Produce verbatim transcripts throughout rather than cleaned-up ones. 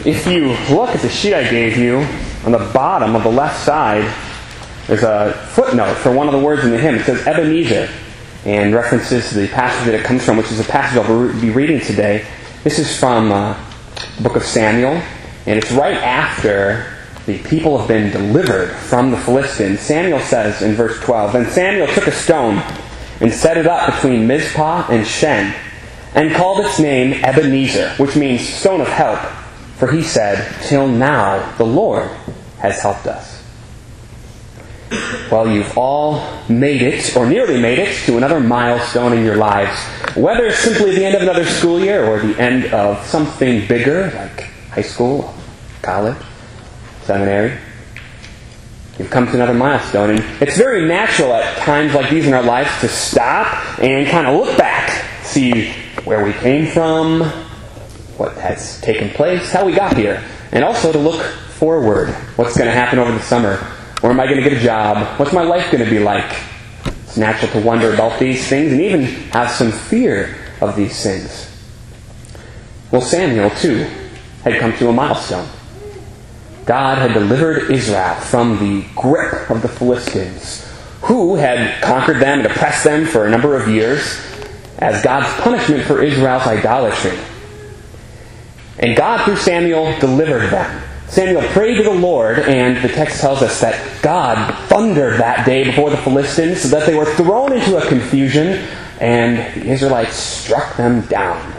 If you look at the sheet I gave you, on the bottom of the left side, there's a footnote for one of the words in the hymn. It says Ebenezer, and references to the passage that it comes from, which is a passage I'll be reading today. This is from uh, the book of Samuel, and it's right after the people have been delivered from the Philistines. Samuel says in verse twelve, "Then Samuel took a stone and set it up between Mizpah and Shen, and called its name Ebenezer, which means stone of help. For he said, 'Till now the Lord has helped us.'" Well, you've all made it, or nearly made it, to another milestone in your lives. Whether simply the end of another school year or the end of something bigger, like high school, college, seminary, you've come to another milestone. And it's very natural at times like these in our lives to stop and kind of look back, see where we came from, what has taken place, how we got here, and also to look forward. What's going to happen over the summer? Where am I going to get a job? What's my life going to be like? It's natural to wonder about these things and even have some fear of these things. Well, Samuel, too, had come to a milestone. God had delivered Israel from the grip of the Philistines, who had conquered them and oppressed them for a number of years as God's punishment for Israel's idolatry. And God, through Samuel, delivered them. Samuel prayed to the Lord, and the text tells us that God thundered that day before the Philistines so that they were thrown into a confusion, and the Israelites struck them down.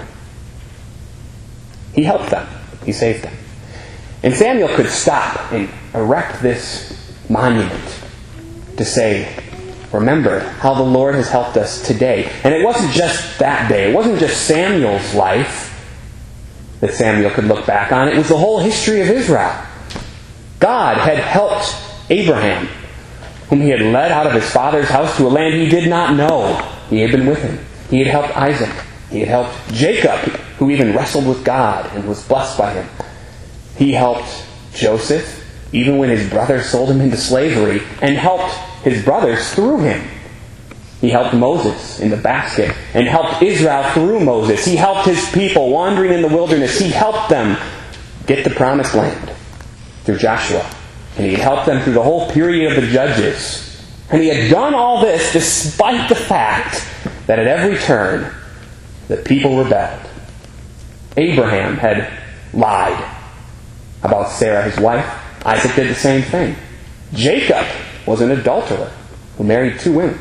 He helped them. He saved them. And Samuel could stop and erect this monument to say, remember how the Lord has helped us today. And it wasn't just that day. It wasn't just Samuel's life that Samuel could look back on. It was the whole history of Israel. God had helped Abraham, whom he had led out of his father's house to a land he did not know. He had been with him. He had helped Isaac. He had helped Jacob, who even wrestled with God and was blessed by him. He helped Joseph, even when his brothers sold him into slavery, and helped his brothers through him. He helped Moses in the basket and helped Israel through Moses. He helped his people wandering in the wilderness. He helped them get the promised land through Joshua. And he had helped them through the whole period of the Judges. And he had done all this despite the fact that at every turn the people rebelled. Abraham had lied about Sarah, his wife. Isaac did the same thing. Jacob was an adulterer who married two women.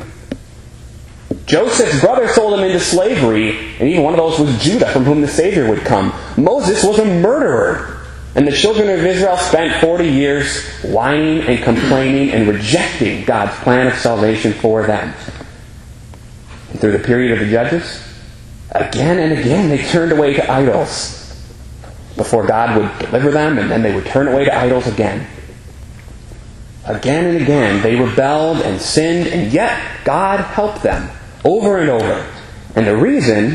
Joseph's brother sold him into slavery, and even one of those was Judah, from whom the Savior would come. Moses was a murderer, and the children of Israel spent forty years whining and complaining and rejecting God's plan of salvation for them. And through the period of the Judges, again and again they turned away to idols before God would deliver them, and then they would turn away to idols again. Again and again they rebelled and sinned, and yet God helped them over and over. And the reason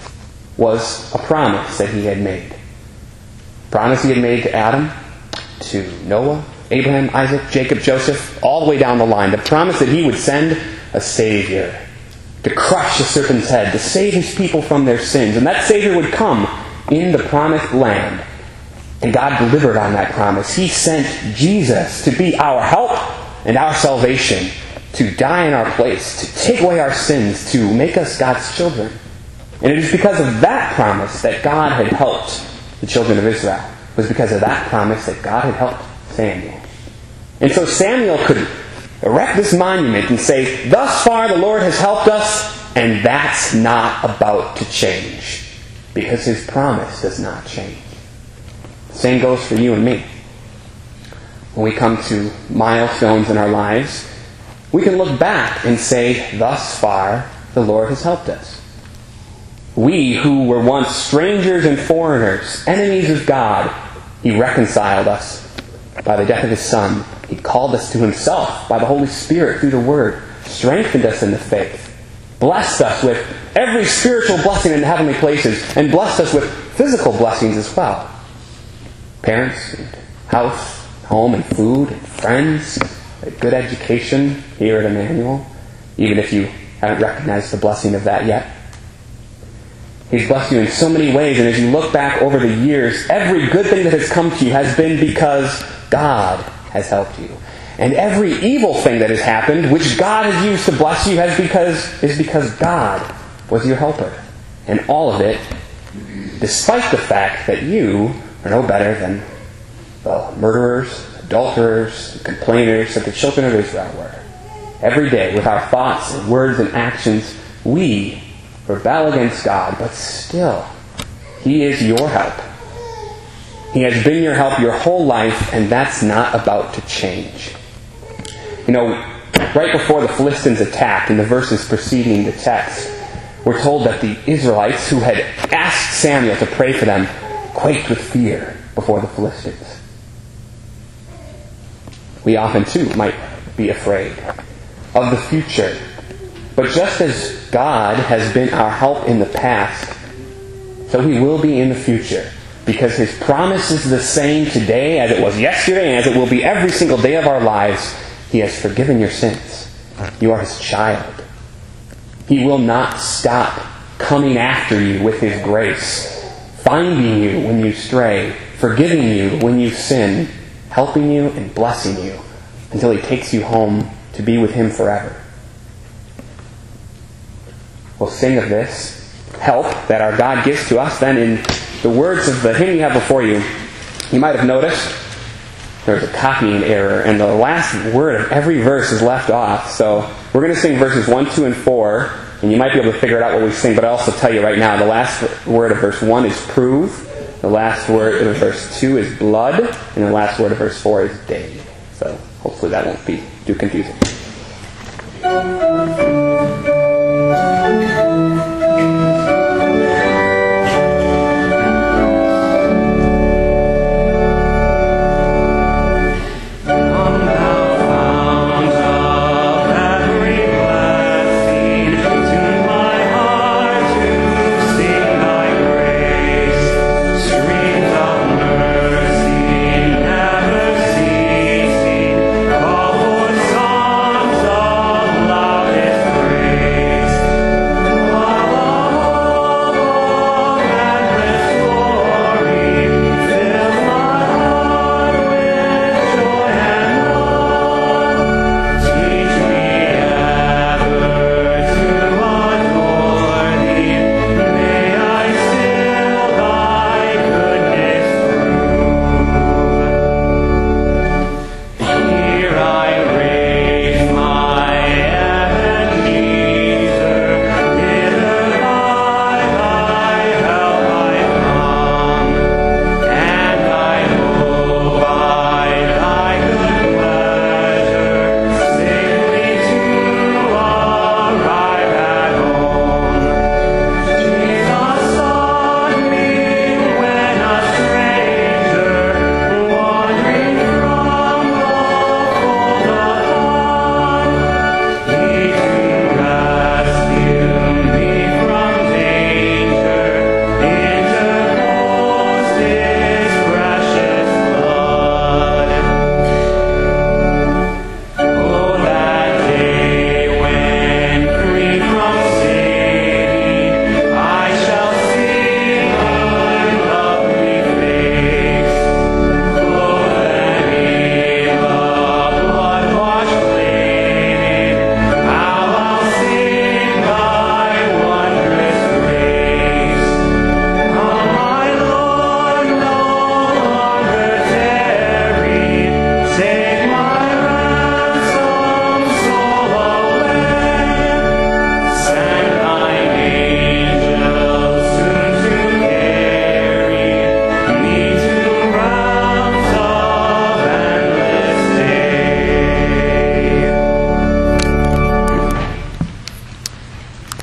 was a promise that he had made. A promise he had made to Adam, to Noah, Abraham, Isaac, Jacob, Joseph, all the way down the line. The promise that he would send a Savior to crush the serpent's head, to save his people from their sins. And that Savior would come in the promised land. And God delivered on that promise. He sent Jesus to be our help and our salvation, to die in our place, to take away our sins, to make us God's children. And it is because of that promise that God had helped the children of Israel. It was because of that promise that God had helped Samuel. And so Samuel could erect this monument and say, thus far the Lord has helped us, and that's not about to change. Because his promise does not change. The same goes for you and me. When we come to milestones in our lives, we can look back and say, thus far, the Lord has helped us. We who were once strangers and foreigners, enemies of God, he reconciled us by the death of his Son. He called us to himself by the Holy Spirit through the Word, strengthened us in the faith, blessed us with every spiritual blessing in the heavenly places, and blessed us with physical blessings as well. Parents, and house, home, and food, and friends, a good education here at Emmanuel, even if you haven't recognized the blessing of that yet. He's blessed you in so many ways, and as you look back over the years, every good thing that has come to you has been because God has helped you. And every evil thing that has happened, which God has used to bless you, has because is because God was your helper. And all of it, despite the fact that you are no better than the murderers, adulterers, complainers that the children of Israel were. Every day, with our thoughts and words and actions, we rebel against God, but still, He is your help. He has been your help your whole life, and that's not about to change. You know, right before the Philistines attacked, in the verses preceding the text, we're told that the Israelites, who had asked Samuel to pray for them, quaked with fear before the Philistines. We often, too, might be afraid of the future. But just as God has been our help in the past, so He will be in the future. Because His promise is the same today as it was yesterday and as it will be every single day of our lives. He has forgiven your sins. You are His child. He will not stop coming after you with His grace, finding you when you stray, forgiving you when you sin, helping you and blessing you until He takes you home to be with Him forever. We'll sing of this help that our God gives to us. Then in the words of the hymn you have before you, you might have noticed there's a copying error, and the last word of every verse is left off. So we're going to sing verses one, two, and four, and you might be able to figure it out what we sing, but I'll also tell you right now, the last word of verse one is prove, the last word of verse two is blood, and the last word of verse four is day. So hopefully that won't be too confusing.